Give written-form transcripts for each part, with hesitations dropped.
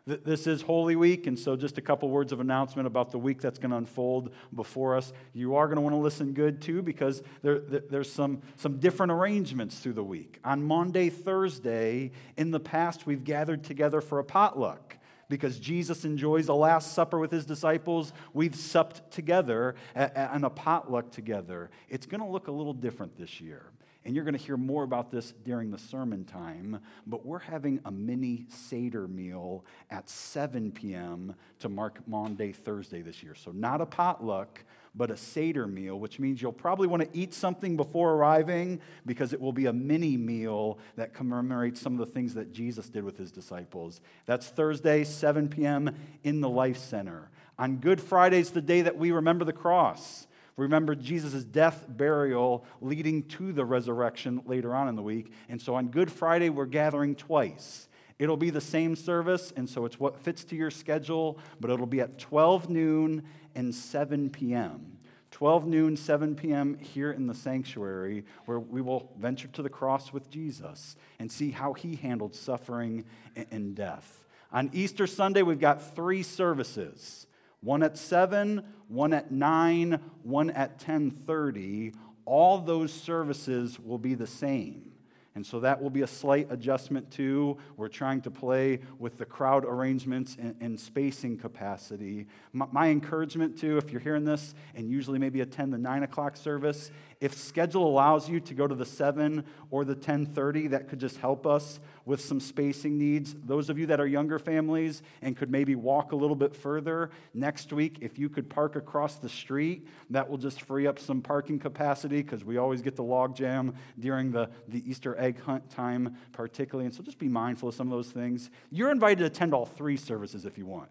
This is Holy Week, and so just a couple words of announcement about the week that's going to unfold before us. You are going to want to listen good, too, because there's some different arrangements through the week. On Monday, Thursday, in the past, we've gathered together for a potluck. Because Jesus enjoys the Last Supper with his disciples, we've supped together on a potluck together. It's going to look a little different this year. And you're going to hear more about this during the sermon time, but we're having a mini Seder meal at 7 p.m. to mark Maundy Thursday this year. So not a potluck, but a Seder meal, which means you'll probably want to eat something before arriving because it will be a mini meal that commemorates some of the things that Jesus did with his disciples. That's Thursday, 7 p.m. in the Life Center. On Good Friday is the day that we remember the cross. Remember Jesus' death, burial, leading to the resurrection later on in the week. And so on Good Friday, we're gathering twice. It'll be the same service, and so it's what fits to your schedule, but it'll be at 12 noon and 7 p.m. 12 noon, 7 p.m. here in the sanctuary, where we will venture to the cross with Jesus and see how he handled suffering and death. On Easter Sunday, we've got 3 services. One at 7, one at 9, one at 10:30. All those services will be the same. And so that will be a slight adjustment too. We're trying to play with the crowd arrangements and spacing capacity. My encouragement too, if you're hearing this and usually maybe attend the 9 o'clock service, if schedule allows you to go to the 7 or the 10:30, that could just help us with some spacing needs. Those of you that are younger families and could maybe walk a little bit further, next week, if you could park across the street, that will just free up some parking capacity because we always get the log jam during the Easter egg hunt time particularly. And so just be mindful of some of those things. You're invited to attend all 3 services if you want.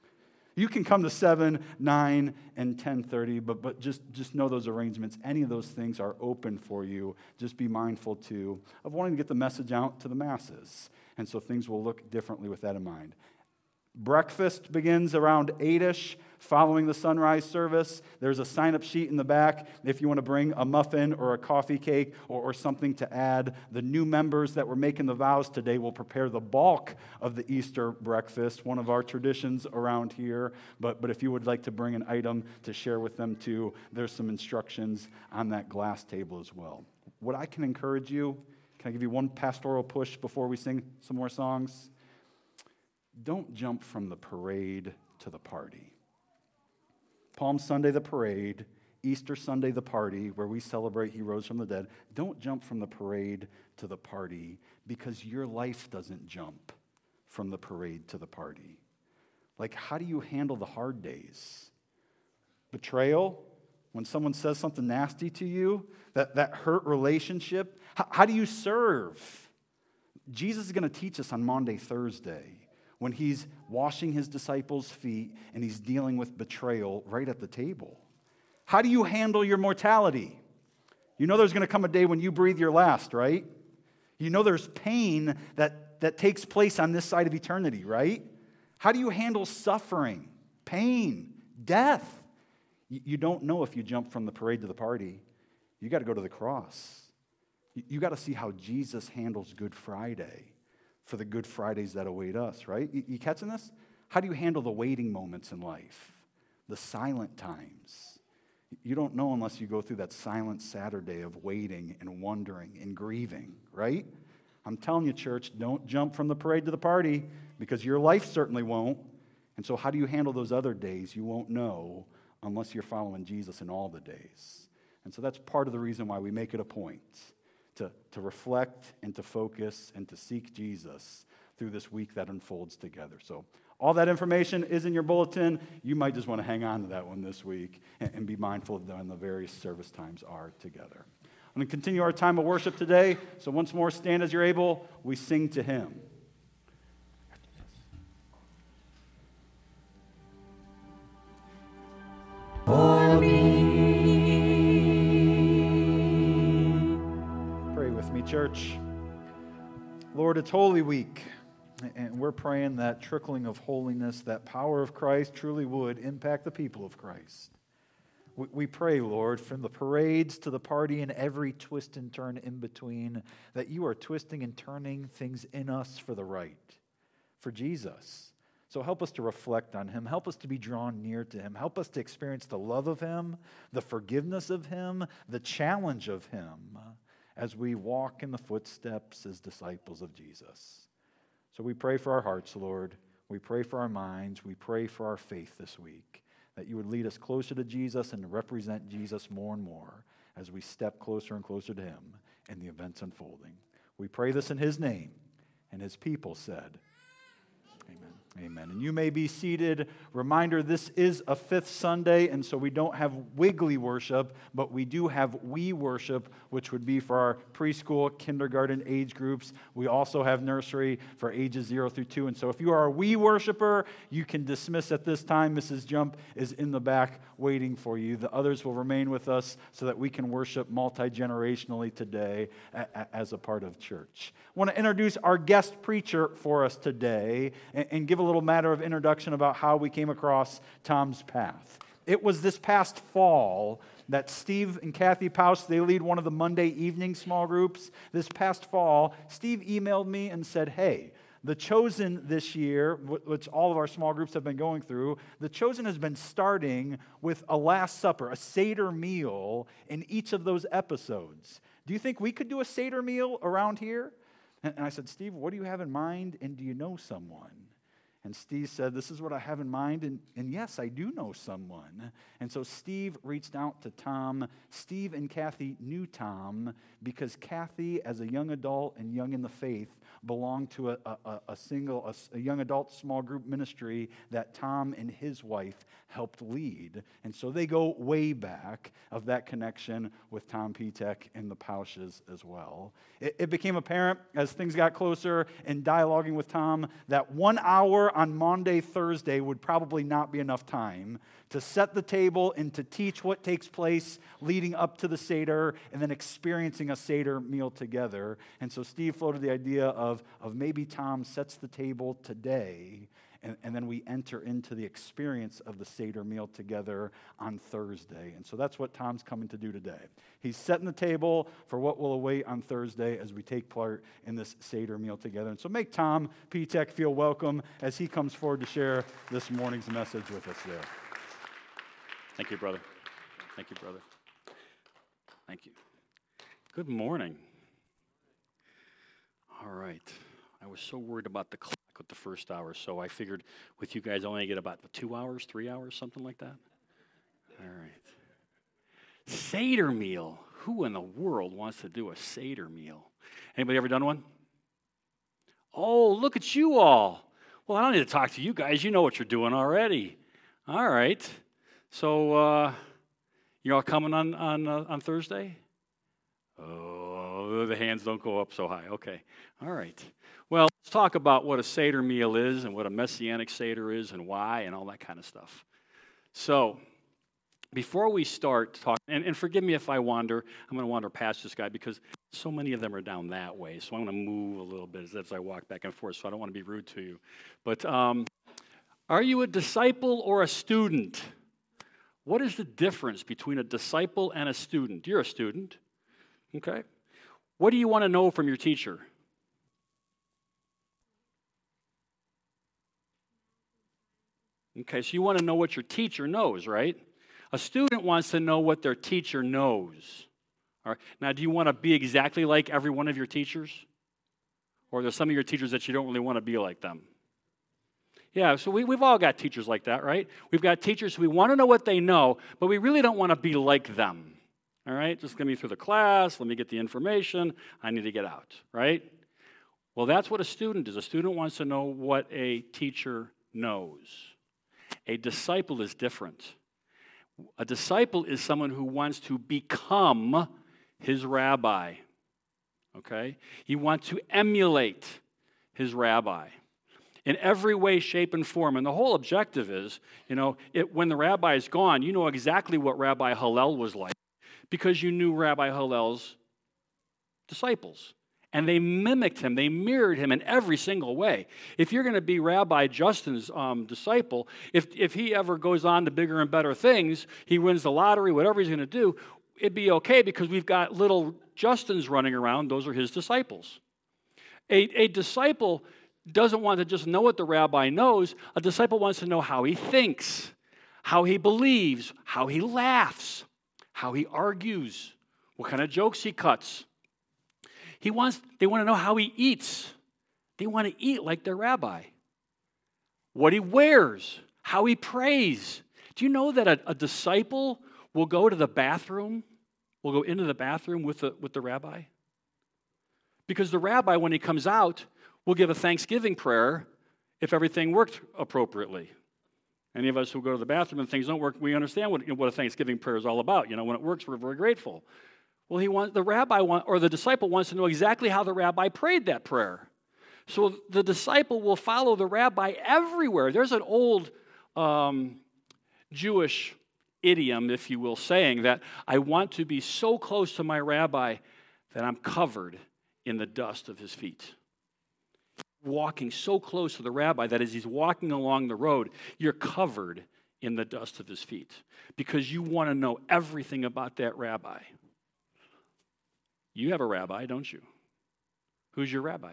You can come to 7, 9, and 10:30, but just know those arrangements. Any of those things are open for you. Just be mindful, too, of wanting to get the message out to the masses. And so things will look differently with that in mind. Breakfast begins around 8-ish, following the sunrise service. There's a sign-up sheet in the back if you want to bring a muffin or a coffee cake or something to add. The new members that were making the vows today will prepare the bulk of the Easter breakfast, one of our traditions around here. But if you would like to bring an item to share with them too, there's some instructions on that glass table as well. What I can encourage you, can I give you one pastoral push before we sing some more songs? Don't jump from the parade to the party. Palm Sunday, the parade. Easter Sunday, the party, where we celebrate he rose from the dead. Don't jump from the parade to the party because your life doesn't jump from the parade to the party. Like, how do you handle the hard days? Betrayal? When someone says something nasty to you, that hurt relationship? How do you serve? Jesus is going to teach us on Maundy Thursday, when he's washing his disciples' feet and he's dealing with betrayal right at the table. How do you handle your mortality? You know there's going to come a day when you breathe your last, right? You know there's pain that takes place on this side of eternity, right? How do you handle suffering, pain, death? You don't know if you jump from the parade to the party. You got to go to the cross. You got to see how Jesus handles Good Friday for the Good Fridays that await us, right? You catching this? How do you handle the waiting moments in life? The silent times. You don't know unless you go through that silent Saturday of waiting and wondering and grieving, right? I'm telling you, church, don't jump from the parade to the party because your life certainly won't. And so how do you handle those other days? You won't know unless you're following Jesus in all the days. And so that's part of the reason why we make it a point to reflect and to focus and to seek Jesus through this week that unfolds together. So all that information is in your bulletin. You might just want to hang on to that one this week and be mindful of when the various service times are together. I'm going to continue our time of worship today. So once more, stand as you're able. We sing to him. For me. Church. Lord, it's Holy Week, and we're praying that trickling of holiness, that power of Christ truly would impact the people of Christ. We pray, Lord, from the parades to the party and every twist and turn in between, that you are twisting and turning things in us for the right, for Jesus. So help us to reflect on him. Help us to be drawn near to him. Help us to experience the love of him, the forgiveness of him, the challenge of him as we walk in the footsteps as disciples of Jesus. So we pray for our hearts, Lord. We pray for our minds. We pray for our faith this week, that you would lead us closer to Jesus and to represent Jesus more and more as we step closer and closer to him in the events unfolding. We pray this in his name, and his people said, amen. Amen. And you may be seated. Reminder, this is a fifth Sunday, and so we don't have wiggly worship, but we do have we worship, which would be for our preschool, kindergarten age groups. We also have nursery for ages 0 through 2. And so if you are a we worshiper, you can dismiss at this time. Mrs. Jump is in the back waiting for you. The others will remain with us so that we can worship multi-generationally today as a part of church. I want to introduce our guest preacher for us today and give a little matter of introduction about how we came across Tom's path. It was this past fall that Steve and Kathy Paus, they lead one of the Monday evening small groups. This past fall, Steve emailed me and said, hey, The Chosen this year, which all of our small groups have been going through, The Chosen has been starting with a Last Supper, a Seder meal in each of those episodes. Do you think we could do a Seder meal around here? And I said, Steve, what do you have in mind, and do you know someone? And Steve said, this is what I have in mind, and yes, I do know someone. And so Steve reached out to Tom. Steve and Kathy knew Tom because Kathy, as a young adult and young in the faith, belonged to a young adult small group ministry that Tom and his wife helped lead. And so they go way back of that connection with Tom Petek and the Pausches as well. It became apparent as things got closer and dialoguing with Tom that 1 hour on Maundy, Thursday would probably not be enough time to set the table and to teach what takes place leading up to the Seder and then experiencing a Seder meal together. And so Steve floated the idea of maybe Tom sets the table today and then we enter into the experience of the Seder meal together on Thursday. And so that's what Tom's coming to do today. He's setting the table for what will await on Thursday as we take part in this Seder meal together. And so make Tom Petek feel welcome as he comes forward to share this morning's message with us there. Thank you, brother. Thank you, brother. Thank you. Good morning. All right. I was so worried about the clock with the first hour, so I figured with you guys I only get about 2 hours, 3 hours, something like that. All right. Seder meal. Who in the world wants to do a Seder meal? Anybody ever done one? Oh, look at you all. Well, I don't need to talk to you guys. You know what you're doing already. All right. So you're all coming on Thursday? Oh, the hands don't go up so high. Okay. All right. Well, let's talk about what a Seder meal is and what a Messianic Seder is and why and all that kind of stuff. So before we start talking, and forgive me if I wander, I'm going to wander past this guy because so many of them are down that way. So I'm going to move a little bit as I walk back and forth, so I don't want to be rude to you. But are you a disciple or a student? What is the difference between a disciple and a student? You're a student, okay? What do you want to know from your teacher? Okay, so you want to know what your teacher knows, right? A student wants to know what their teacher knows. All right. Now, do you want to be exactly like every one of your teachers? Or there's some of your teachers that you don't really want to be like them? Yeah, so we've all got teachers like that, right? We've got teachers who we want to know what they know, but we really don't want to be like them. All right? Just get me through the class, let me get the information, I need to get out, right? Well, that's what a student is. A student wants to know what a teacher knows. A disciple is different. A disciple is someone who wants to become his rabbi, okay? You want to emulate his rabbi in every way, shape, and form. And the whole objective is, when the rabbi is gone, you know exactly what Rabbi Hillel was like because you knew Rabbi Hillel's disciples. And they mimicked him. They mirrored him in every single way. If you're going to be Rabbi Justin's disciple, if he ever goes on to bigger and better things, he wins the lottery, whatever he's going to do, it'd be okay because we've got little Justins running around. Those are his disciples. A disciple doesn't want to just know what the rabbi knows. A disciple wants to know how he thinks, how he believes, how he laughs, how he argues, what kind of jokes he cuts. They want to know how he eats. They want to eat like their rabbi. What he wears, how he prays. Do you know that a disciple will go to the bathroom, will go into the bathroom with the rabbi? Because the rabbi, when he comes out, will give a thanksgiving prayer if everything worked appropriately. Any of us who go to the bathroom and things don't work, we understand what a thanksgiving prayer is all about. You know, when it works, we're very grateful. Well, the disciple wants to know exactly how the rabbi prayed that prayer. So the disciple will follow the rabbi everywhere. There's an old Jewish idiom, if you will, saying that I want to be so close to my rabbi that I'm covered in the dust of his feet. Walking so close to the rabbi that as he's walking along the road, you're covered in the dust of his feet because you want to know everything about that rabbi. You have a rabbi, don't you? Who's your rabbi?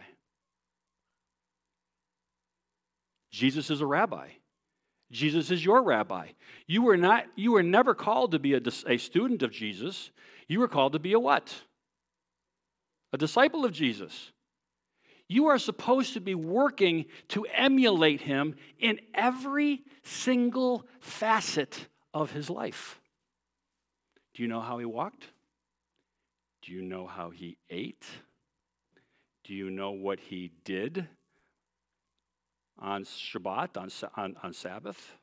Jesus is a rabbi. Jesus is your rabbi. You were never called to be a student of Jesus. You were called to be a what? A disciple of Jesus. You are supposed to be working to emulate him in every single facet of his life. Do you know how he walked? Do you know how he ate? Do you know what he did on Shabbat, on Sabbath?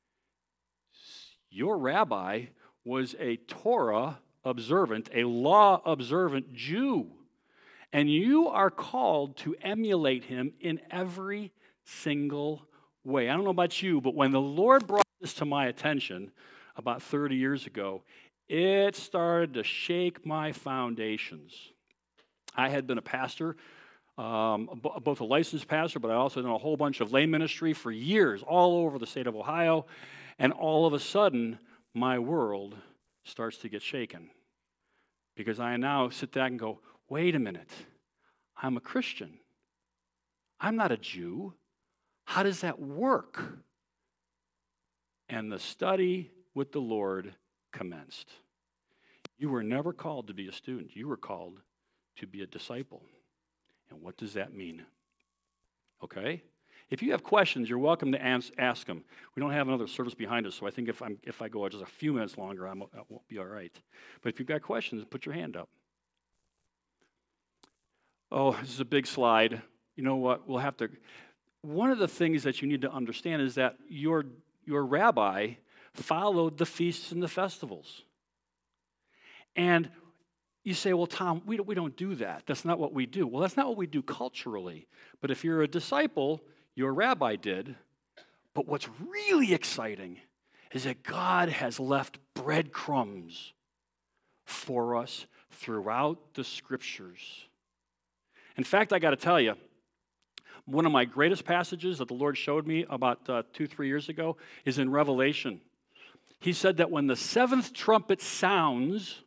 Your rabbi was a Torah observant, a law observant Jew. And you are called to emulate him in every single way. I don't know about you, but when the Lord brought this to my attention about 30 years ago, it started to shake my foundations. I had been a pastor, both a licensed pastor, but I also done a whole bunch of lay ministry for years all over the state of Ohio. And all of a sudden, my world starts to get shaken. Because I now sit back and go, wait a minute, I'm a Christian. I'm not a Jew. How does that work? And the study with the Lord commenced. You were never called to be a student. You were called to be a disciple. And what does that mean? Okay? If you have questions, you're welcome to ask them. We don't have another service behind us, so I think if I go just a few minutes longer, I won't be all right. But if you've got questions, put your hand up. Oh, this is a big slide. You know what? One of the things that you need to understand is that your rabbi followed the feasts and the festivals. And you say, well, Tom, we don't do that. That's not what we do. Well, that's not what we do culturally. But if you're a disciple, your rabbi did. But what's really exciting is that God has left breadcrumbs for us throughout the scriptures. In fact, I got to tell you, one of my greatest passages that the Lord showed me about 2-3 years ago is in Revelation. He said that when the seventh trumpet sounds,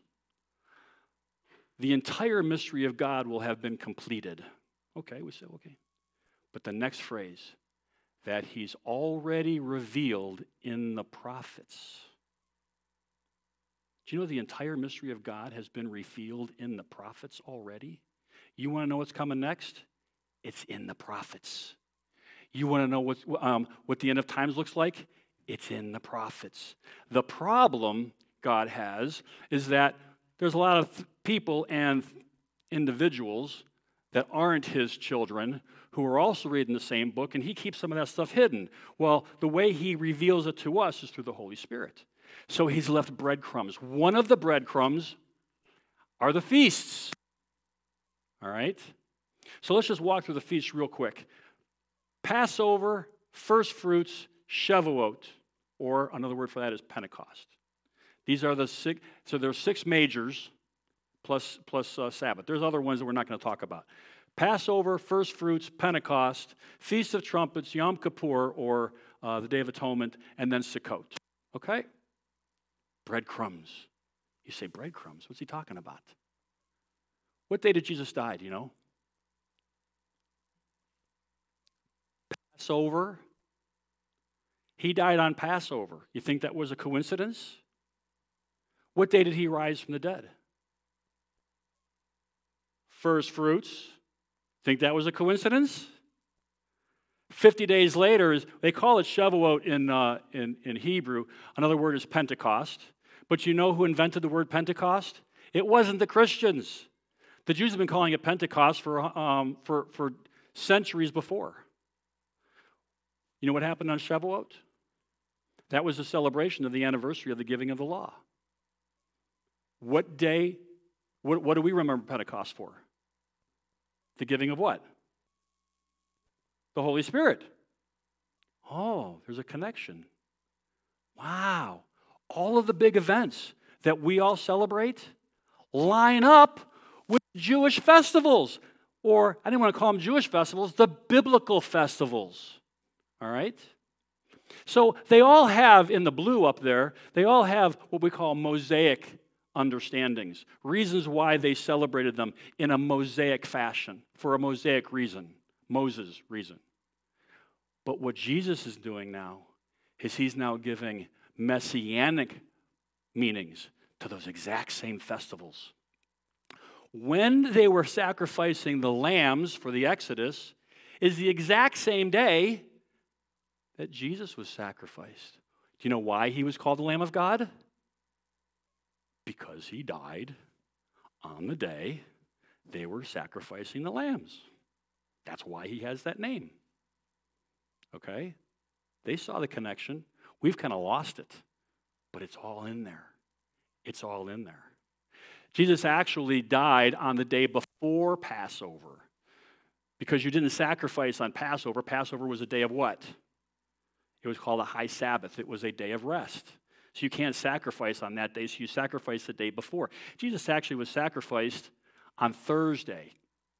the entire mystery of God will have been completed. Okay, we said, okay. But the next phrase, that he's already revealed in the prophets. Do you know the entire mystery of God has been revealed in the prophets already? You want to know what's coming next? It's in the prophets. You want to know what the end of times looks like? It's in the prophets. The problem God has is that there's a lot of people and individuals that aren't his children who are also reading the same book, and he keeps some of that stuff hidden. Well, the way he reveals it to us is through the Holy Spirit. So he's left breadcrumbs. One of the breadcrumbs are the feasts. All right? So let's just walk through the feasts real quick. Passover, first fruits, Shavuot, or another word for that is Pentecost. These are the six, so there's 6 majors plus Sabbath. There's other ones that we're not going to talk about. Passover, first fruits, Pentecost, Feast of Trumpets, Yom Kippur, or the Day of Atonement, and then Sukkot. Okay? Breadcrumbs. You say breadcrumbs. What's he talking about? What day did Jesus die, do you know? Passover. He died on Passover. You think that was a coincidence? What day did he rise from the dead? First fruits. Think that was a coincidence? 50 days later, they call it Shavuot in Hebrew. Another word is Pentecost. But you know who invented the word Pentecost? It wasn't the Christians. The Jews have been calling it Pentecost for centuries before. You know what happened on Shavuot? That was a celebration of the anniversary of the giving of the law. What day, what do we remember Pentecost for? The giving of what? The Holy Spirit. Oh, there's a connection. Wow. All of the big events that we all celebrate line up with Jewish festivals. Or, I didn't want to call them Jewish festivals, the biblical festivals. All right? So they all have, in the blue up there, they all have what we call Mosaic understandings, reasons why they celebrated them in a Mosaic fashion, for a Mosaic reason, Moses' reason. But what Jesus is doing now is he's now giving messianic meanings to those exact same festivals. When they were sacrificing the lambs for the Exodus is the exact same day that Jesus was sacrificed. Do you know why he was called the Lamb of God? Because he died on the day they were sacrificing the lambs. That's why he has that name. Okay? They saw the connection. We've kind of lost it, but it's all in there. It's all in there. Jesus actually died on the day before Passover because you didn't sacrifice on Passover. Passover was a day of what? It was called a high Sabbath. It was a day of rest. So you can't sacrifice on that day, so you sacrifice the day before. Jesus actually was sacrificed on Thursday.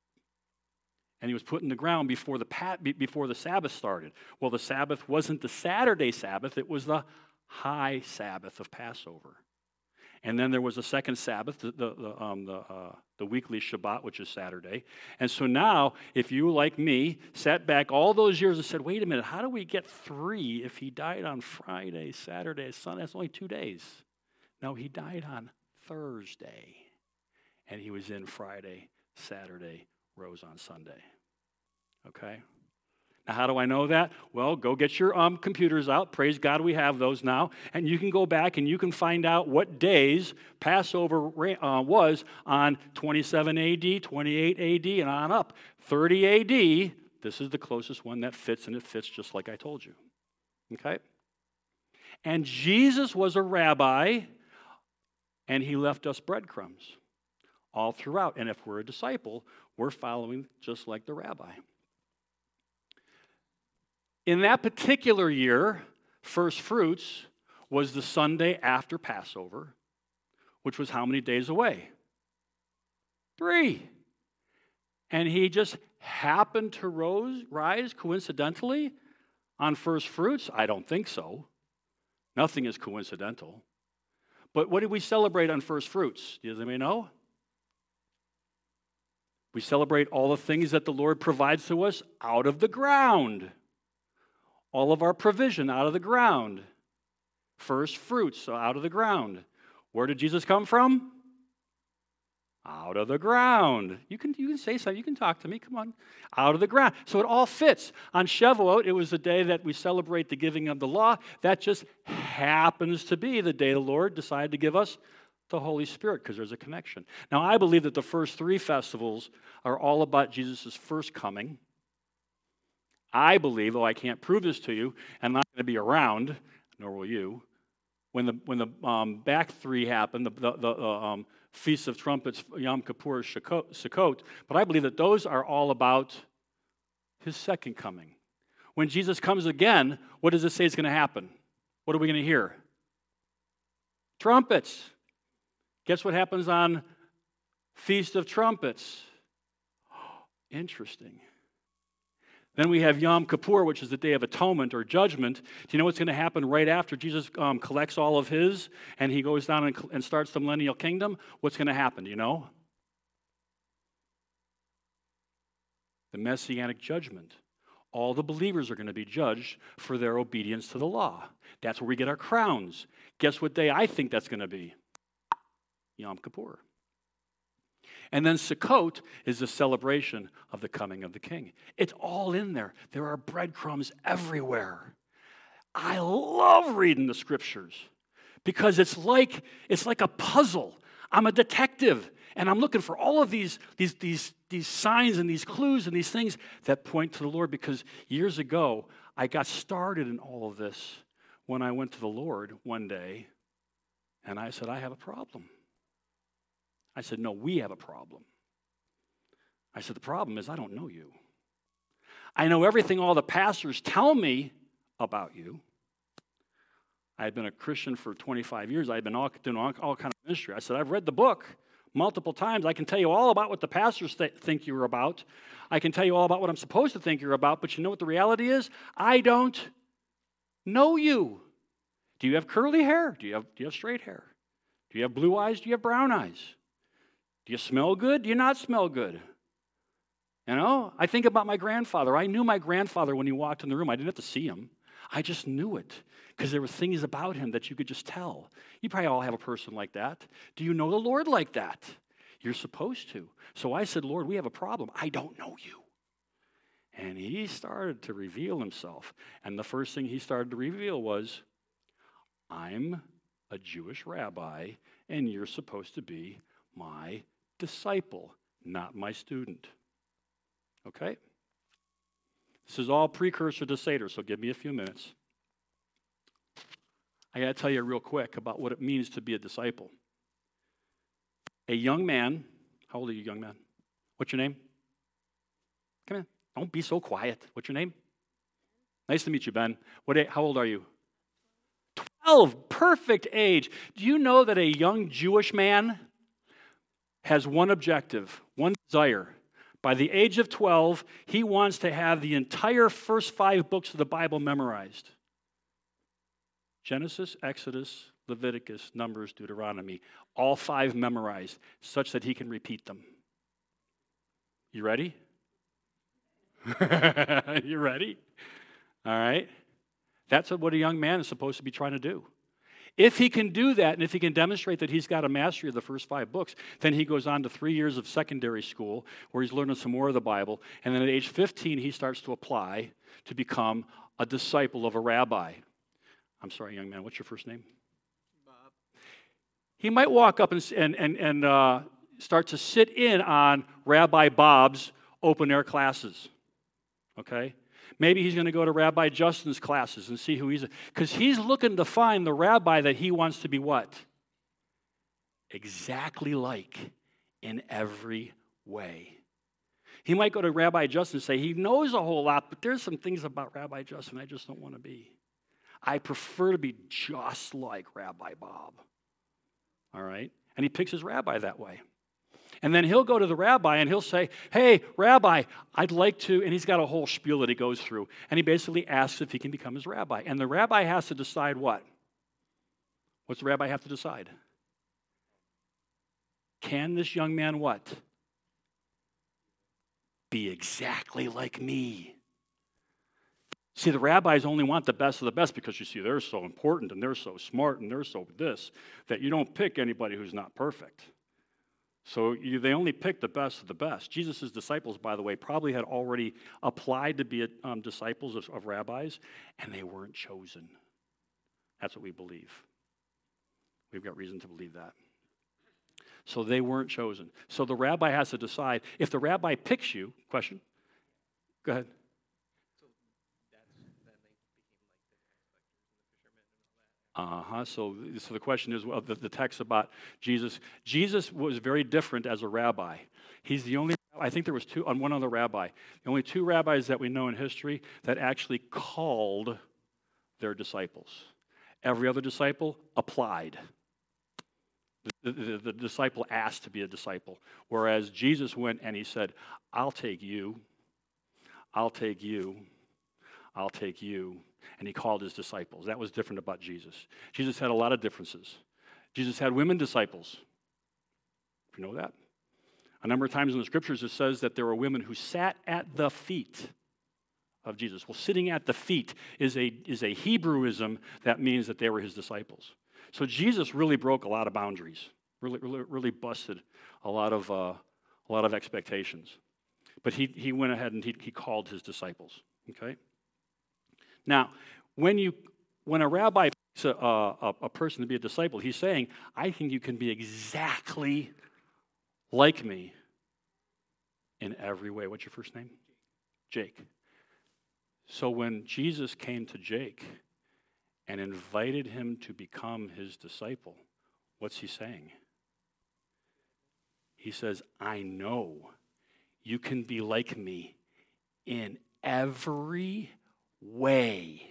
And he was put in the ground before the Sabbath started. Well, the Sabbath wasn't the Saturday Sabbath. It was the high Sabbath of Passover. And then there was a second Sabbath, the weekly Shabbat, which is Saturday. And so now, if you, like me, sat back all those years and said, wait a minute, how do we get 3 if he died on Friday, Saturday, Sunday? That's only 2 days. No, he died on Thursday. And he was in Friday, Saturday, rose on Sunday. Okay? Now, how do I know that? Well, go get your computers out. Praise God, we have those now. And you can go back and you can find out what days Passover was on 27 AD, 28 AD, and on up. 30 AD, this is the closest one that fits, and it fits just like I told you. Okay? And Jesus was a rabbi, and he left us breadcrumbs all throughout. And if we're a disciple, we're following just like the rabbi. In that particular year, first fruits was the Sunday after Passover, which was how many days away? 3. And he just happened to rise coincidentally on first fruits? I don't think so. Nothing is coincidental. But what did we celebrate on first fruits? Does anybody know? We celebrate all the things that the Lord provides to us out of the ground. All of our provision out of the ground. First fruits out of the ground. Where did Jesus come from? Out of the ground. You can say something. You can talk to me. Come on. Out of the ground. So it all fits. On Shavuot, it was the day that we celebrate the giving of the law. That just happens to be the day the Lord decided to give us the Holy Spirit because there's a connection. Now, I believe that the first 3 festivals are all about Jesus' first coming. I believe, though I can't prove this to you, and I'm not going to be around, nor will you, when the back 3 happened, the Feast of Trumpets, Yom Kippur, Sukkot, but I believe that those are all about his second coming. When Jesus comes again, what does it say is going to happen? What are we going to hear? Trumpets. Guess what happens on Feast of Trumpets? Interesting. Then we have Yom Kippur, which is the Day of Atonement or Judgment. Do you know what's going to happen right after Jesus collects all of his and he goes down and starts the millennial kingdom? What's going to happen? Do you know? The Messianic judgment. All the believers are going to be judged for their obedience to the law. That's where we get our crowns. Guess what day I think that's going to be? Yom Kippur. And then Sukkot is the celebration of the coming of the King. It's all in there. There are breadcrumbs everywhere. I love reading the scriptures because it's like a puzzle. I'm a detective, and I'm looking for all of these signs and these clues and these things that point to the Lord, because years ago, I got started in all of this when I went to the Lord one day, and I said, I have a problem. I said, no, we have a problem. I said, the problem is I don't know you. I know everything all the pastors tell me about you. I had been a Christian for 25 years. I had been doing all kind of ministry. I said, I've read the book multiple times. I can tell you all about what the pastors think you're about. I can tell you all about what I'm supposed to think you're about, but you know what the reality is? I don't know you. Do you have curly hair? Do you have straight hair? Do you have blue eyes? Do you have brown eyes? Do you smell good? Do you not smell good? You know, I think about my grandfather. I knew my grandfather when he walked in the room. I didn't have to see him. I just knew it because there were things about him that you could just tell. You probably all have a person like that. Do you know the Lord like that? You're supposed to. So I said, Lord, we have a problem. I don't know you. And he started to reveal himself. And the first thing he started to reveal was, I'm a Jewish rabbi, and you're supposed to be my disciple, not my student. Okay? This is all precursor to Seder, so give me a few minutes. I got to tell you real quick about what it means to be a disciple. A young man, how old are you, young man? What's your name? Come in. Don't be so quiet. What's your name? Nice to meet you, Ben. How old are you? 12, perfect age. Do you know that a young Jewish man has one objective, one desire? By the age of 12, he wants to have the entire first 5 books of the Bible memorized. Genesis, Exodus, Leviticus, Numbers, Deuteronomy, all 5 memorized, such that he can repeat them. You ready? You ready? All right. That's what a young man is supposed to be trying to do. If he can do that, and if he can demonstrate that he's got a mastery of the first 5 books, then he goes on to 3 years of secondary school where he's learning some more of the Bible. And then at age 15, he starts to apply to become a disciple of a rabbi. I'm sorry, young man, what's your first name? Bob. He might walk up and start to sit in on Rabbi Bob's open-air classes, okay? Maybe he's going to go to Rabbi Justin's classes and see who because he's looking to find the rabbi that he wants to be what? Exactly like in every way. He might go to Rabbi Justin and say, he knows a whole lot, but there's some things about Rabbi Justin I just don't want to be. I prefer to be just like Rabbi Bob. All right? And he picks his rabbi that way. And then he'll go to the rabbi and he'll say, hey, rabbi, I'd like to, and he's got a whole spiel that he goes through. And he basically asks if he can become his rabbi. And the rabbi has to decide what? What's the rabbi have to decide? Can this young man what? Be exactly like me. See, the rabbis only want the best of the best because, you see, they're so important and they're so smart and they're so this that you don't pick anybody who's not perfect. So they only pick the best of the best. Jesus' disciples, by the way, probably had already applied to be disciples of rabbis, and they weren't chosen. That's what we believe. We've got reason to believe that. So they weren't chosen. So the rabbi has to decide. If the rabbi picks you, question? Go ahead. So the question is, well, the text about Jesus. Jesus was very different as a rabbi. He's the only, I think there was one other rabbi. The only 2 rabbis that we know in history that actually called their disciples. Every other disciple applied. The disciple asked to be a disciple. Whereas Jesus went and he said, I'll take you, I'll take you, I'll take you. And he called his disciples. That was different about Jesus. Jesus had a lot of differences. Jesus had women disciples. You know that? A number of times in the scriptures it says that there were women who sat at the feet of Jesus. Well, sitting at the feet is a Hebrewism that means that they were his disciples. So Jesus really broke a lot of boundaries, really busted a lot of expectations. But he went ahead and he called his disciples. Okay. Now, when a rabbi picks a person to be a disciple, he's saying, I think you can be exactly like me in every way. What's your first name? Jake. So when Jesus came to Jake and invited him to become his disciple, what's he saying? He says, I know you can be like me in every way.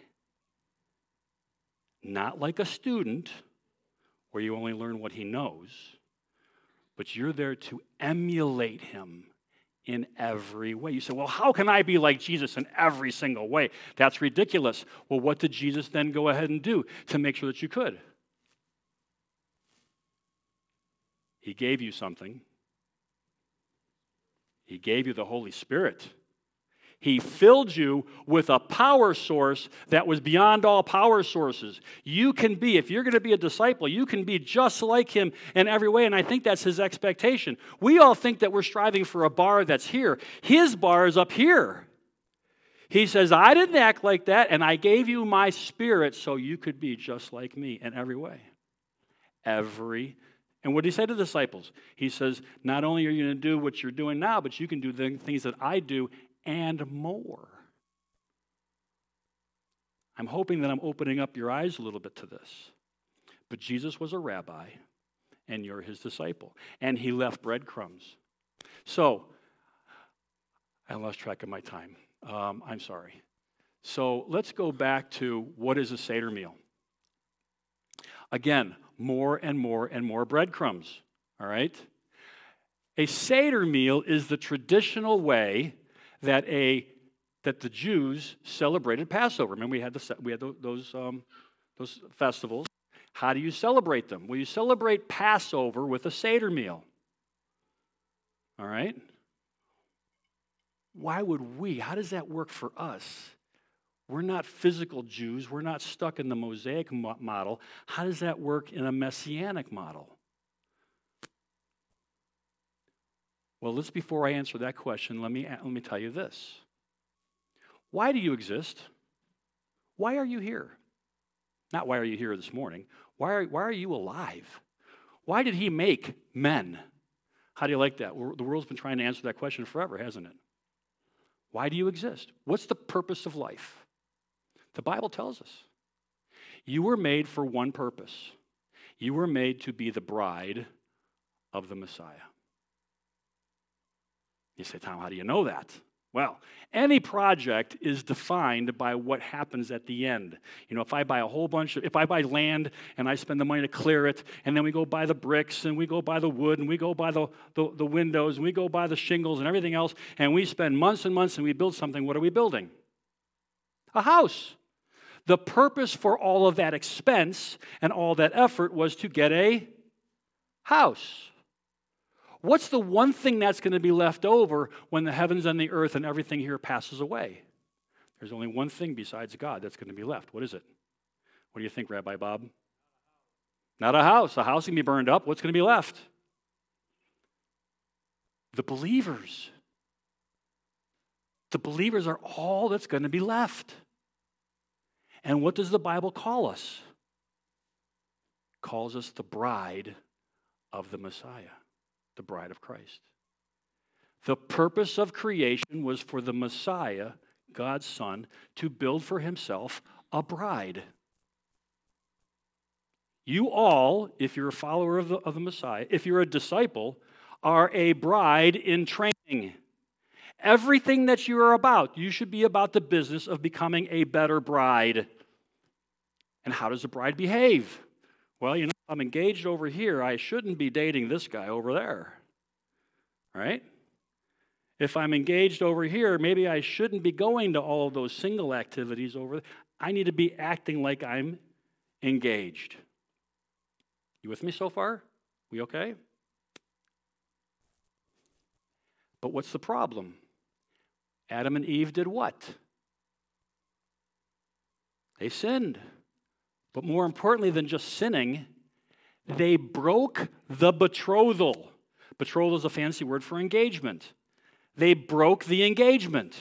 Not like a student where you only learn what he knows, but you're there to emulate him in every way. You say, well, how can I be like Jesus in every single way? That's ridiculous. Well, what did Jesus then go ahead and do to make sure that you could? He gave you something. He gave you the Holy Spirit. He filled you with a power source that was beyond all power sources. You can be, if you're going to be a disciple, you can be just like him in every way, and I think that's his expectation. We all think that we're striving for a bar that's here. His bar is up here. He says, I didn't act like that, and I gave you my Spirit so you could be just like me in every way. And what did he say to the disciples? He says, not only are you going to do what you're doing now, but you can do the things that I do and more. I'm hoping that I'm opening up your eyes a little bit to this. But Jesus was a rabbi, and you're his disciple. And he left breadcrumbs. So, I lost track of my time. I'm sorry. So, let's go back to what is a Seder meal. Again, more and more and more breadcrumbs, all right? A Seder meal is the traditional way that the Jews celebrated Passover. Remember, we had those festivals. How do you celebrate them? Well, you celebrate Passover with a Seder meal. All right? How does that work for us? We're not physical Jews. We're not stuck in the Mosaic model. How does that work in a Messianic model? Well, before I answer that question, let me tell you this. Why do you exist? Why are you here? Not why are you here this morning. Why are you alive? Why did he make men? How do you like that? The world's been trying to answer that question forever, hasn't it? Why do you exist? What's the purpose of life? The Bible tells us. You were made for one purpose. You were made to be the bride of the Messiah. You say, Tom, how do you know that? Well, any project is defined by what happens at the end. You know, if I buy land and I spend the money to clear it, and then we go buy the bricks, and we go buy the wood, and we go buy the windows, and we go buy the shingles and everything else, and we spend months and months and we build something, what are we building? A house. The purpose for all of that expense and all that effort was to get a house. What's the one thing that's going to be left over when the heavens and the earth and everything here passes away? There's only one thing besides God that's going to be left. What is it? What do you think, Rabbi Bob? Not a house. A house can be burned up. What's going to be left? The believers. The believers are all that's going to be left. And what does the Bible call us? It calls us the bride of the Messiah. The bride of Christ. The purpose of creation was for the Messiah, God's Son, to build for himself a bride. You all, if you're a follower of the Messiah, if you're a disciple, are a bride in training. Everything that you are about, you should be about the business of becoming a better bride. And how does a bride behave? Well, you know, I'm engaged over here. I shouldn't be dating this guy over there, right? If I'm engaged over here, maybe I shouldn't be going to all of those single activities over there. I need to be acting like I'm engaged. You with me so far? We okay? But what's the problem? Adam and Eve did what? They sinned. But more importantly than just sinning, they broke the betrothal. Betrothal is a fancy word for engagement. They broke the engagement.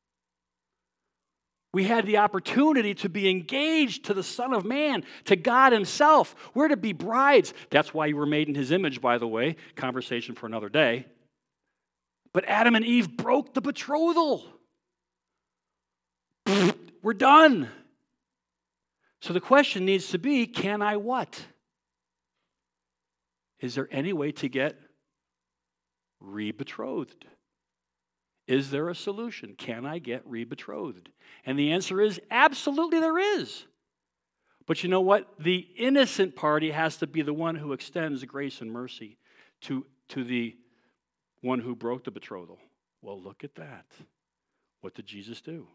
We had the opportunity to be engaged to the Son of Man, to God himself. We're to be brides. That's why you were made in his image, by the way. Conversation for another day. But Adam and Eve broke the betrothal. We're done. So the question needs to be, can I what? Is there any way to get re-betrothed? Is there a solution? Can I get re-betrothed? And the answer is absolutely there is. But you know what? The innocent party has to be the one who extends grace and mercy to the one who broke the betrothal. Well, look at that. What did Jesus do?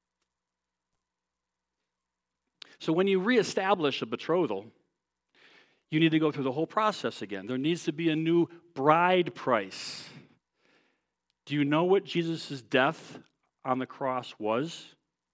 So when you reestablish a betrothal, you need to go through the whole process again. There needs to be a new bride price. Do you know what Jesus' death on the cross was?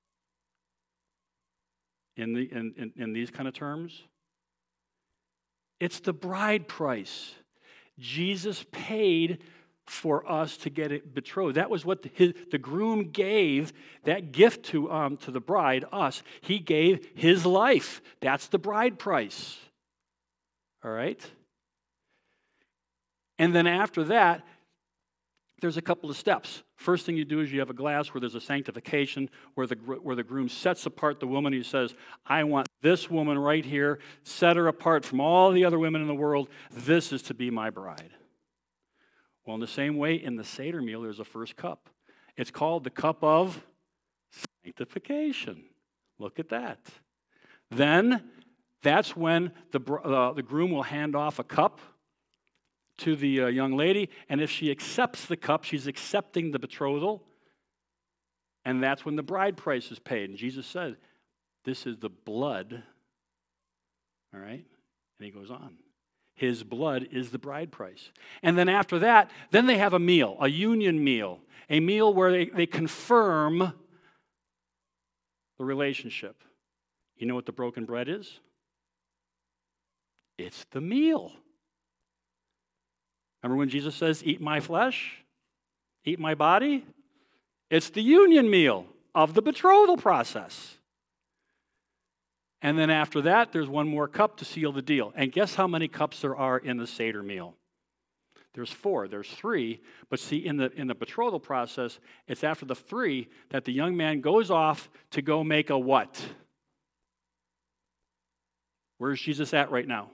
In these kind of terms? It's the bride price. Jesus paid for us to get it betrothed. That was what the groom gave, that gift to the bride, us. He gave his life. That's the bride price. All right? And then after that, there's a couple of steps. First thing you do is you have a glass where there's a sanctification, where the groom sets apart the woman. He says, I want this woman right here, set her apart from all the other women in the world. This is to be my bride. Well, in the same way, in the Seder meal, there's a first cup. It's called the cup of sanctification. Look at that. Then, that's when the groom will hand off a cup to the young lady, and if she accepts the cup, she's accepting the betrothal, and that's when the bride price is paid. And Jesus said, this is the blood, all right? And he goes on. His blood is the bride price. And then after that, then they have a meal, a union meal, a meal where they confirm the relationship. You know what the broken bread is? It's the meal. Remember when Jesus says, eat my flesh, eat my body? It's the union meal of the betrothal process. And then after that, there's one more cup to seal the deal. And guess how many cups there are in the Seder meal? There's 4. There's 3. But see, in the betrothal process, it's after the 3 that the young man goes off to go make a what? Where's Jesus at right now?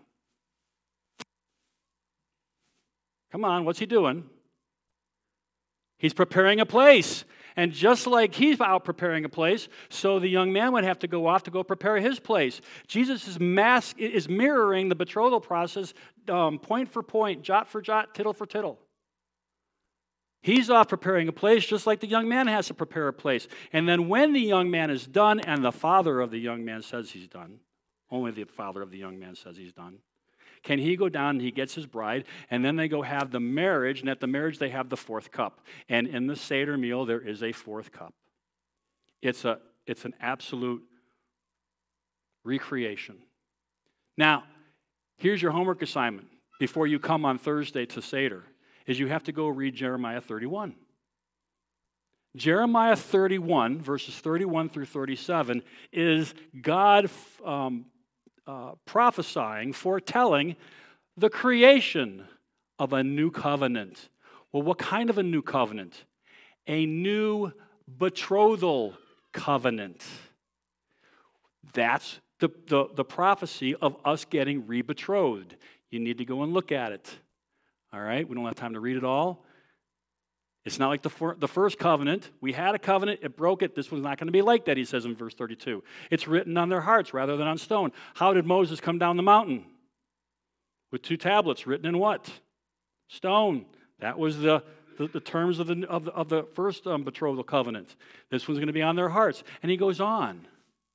Come on, what's he doing? He's preparing a place. And just like he's out preparing a place, so the young man would have to go off to go prepare his place. Jesus is mirroring the betrothal process point for point, jot for jot, tittle for tittle. He's off preparing a place just like the young man has to prepare a place. And then when the young man is done and the father of the young man says he's done, only the father of the young man says he's done, can he go down and he gets his bride, and then they go have the marriage, and at the marriage they have the 4th cup. And in the Seder meal, there is a 4th cup. It's an absolute recreation. Now, here's your homework assignment before you come on Thursday to Seder, is you have to go read Jeremiah 31. Jeremiah 31, verses 31 through 37, is God prophesying, foretelling the creation of a new covenant. Well, what kind of a new covenant? A new betrothal covenant. That's the prophecy of us getting re-betrothed. You need to go and look at it. All right? We don't have time to read it all. It's not like the first covenant. We had a covenant, it broke it. This one's not going to be like that, he says in verse 32. It's written on their hearts rather than on stone. How did Moses come down the mountain? With 2 tablets written in what? Stone. That was the terms of the first betrothal covenant. This one's going to be on their hearts. And he goes on.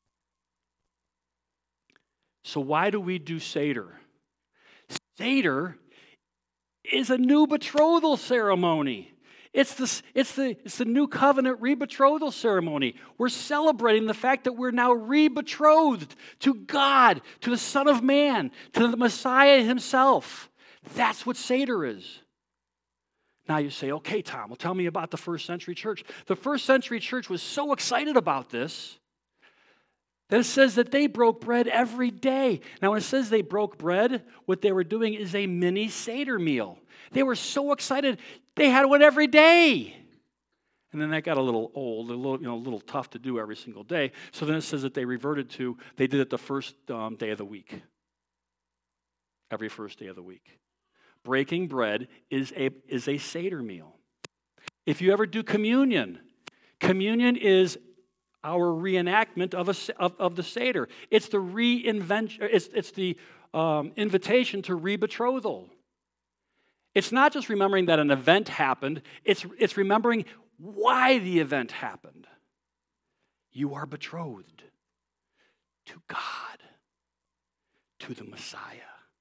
So why do we do Seder? Seder is a new betrothal ceremony. It's the new covenant rebetrothal ceremony. We're celebrating the fact that we're now rebetrothed to God, to the Son of Man, to the Messiah himself. That's what Seder is. Now you say, okay, Tom, well, tell me about the first century church. The first century church was so excited about this that it says that they broke bread every day. Now, when it says they broke bread, what they were doing is a mini Seder meal. They were so excited, they had one every day. And then that got a little old, a little tough to do every single day. So then it says that they did it the first day of the week. Every first day of the week. Breaking bread is a Seder meal. If you ever do communion, communion is our reenactment of the Seder. It's the reinvention. It's the invitation to rebetrothal. It's not just remembering that an event happened. It's remembering why the event happened. You are betrothed to God, to the Messiah.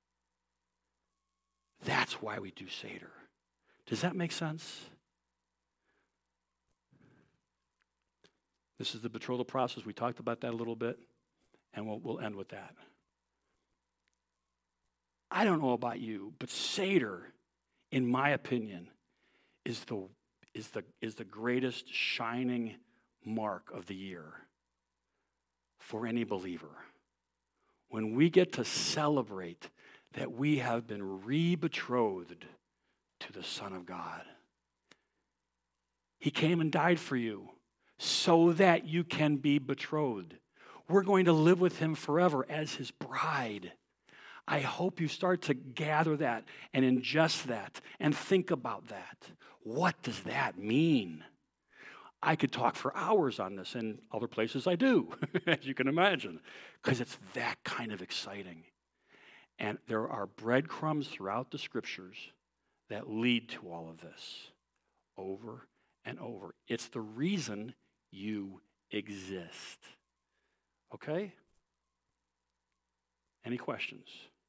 That's why we do Seder. Does that make sense? This is the betrothal process. We talked about that a little bit, and we'll end with that. I don't know about you, but Seder, in my opinion, is the greatest shining mark of the year for any believer. When we get to celebrate that we have been re-betrothed to the Son of God. He came and died for you so that you can be betrothed. We're going to live with him forever as his bride. I hope you start to gather that and ingest that and think about that. What does that mean? I could talk for hours on this, and other places I do, as you can imagine, because it's that kind of exciting. And there are breadcrumbs throughout the scriptures that lead to all of this over and over. It's the reason you exist. Okay? Any questions?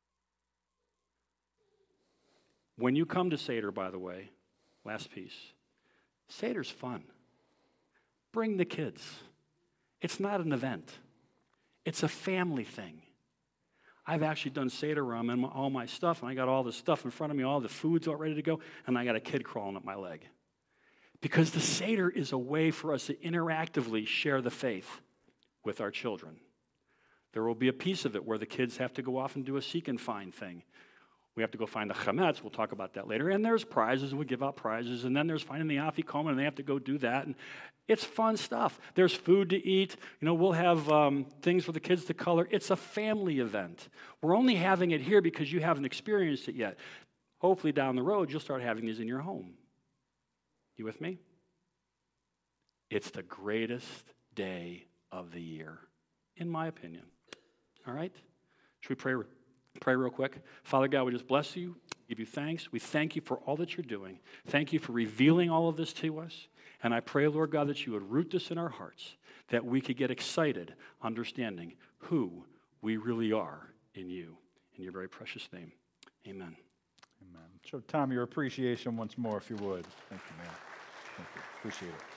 When you come to Seder, by the way, last piece, Seder's fun. Bring the kids. It's not an event. It's a family thing. I've actually done Seder where I'm in all my stuff, and I got all the stuff in front of me, all the food's all ready to go, and I got a kid crawling up my leg. Because the Seder is a way for us to interactively share the faith with our children. There will be a piece of it where the kids have to go off and do a seek and find thing. We have to go find the chametz. We'll talk about that later. And there's prizes, and we give out prizes. And then there's finding the afikomen, and they have to go do that. And it's fun stuff. There's food to eat. We'll have things for the kids to color. It's a family event. We're only having it here because you haven't experienced it yet. Hopefully down the road, you'll start having these in your home. You with me? It's the greatest day of the year, in my opinion. All right? Should we pray real quick? Father God, we just bless you, give you thanks. We thank you for all that you're doing. Thank you for revealing all of this to us. And I pray, Lord God, that you would root this in our hearts, that we could get excited, understanding who we really are in you. In your very precious name, amen. Amen. Show Tom your appreciation once more, if you would. Thank you, man. Thank you. Appreciate it.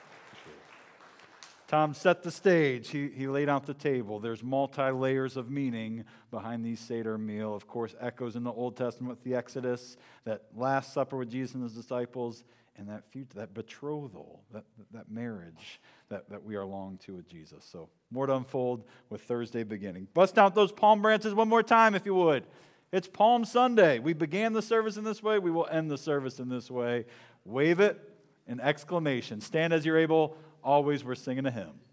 Tom set the stage. He laid out the table. There's multi-layers of meaning behind the Seder meal. Of course, echoes in the Old Testament with the Exodus, that Last Supper with Jesus and his disciples, and that betrothal, that marriage that we are longing to with Jesus. So more to unfold with Thursday beginning. Bust out those palm branches one more time, if you would. It's Palm Sunday. We began the service in this way. We will end the service in this way. Wave it in exclamation. Stand as you're able. Always we're singing a hymn.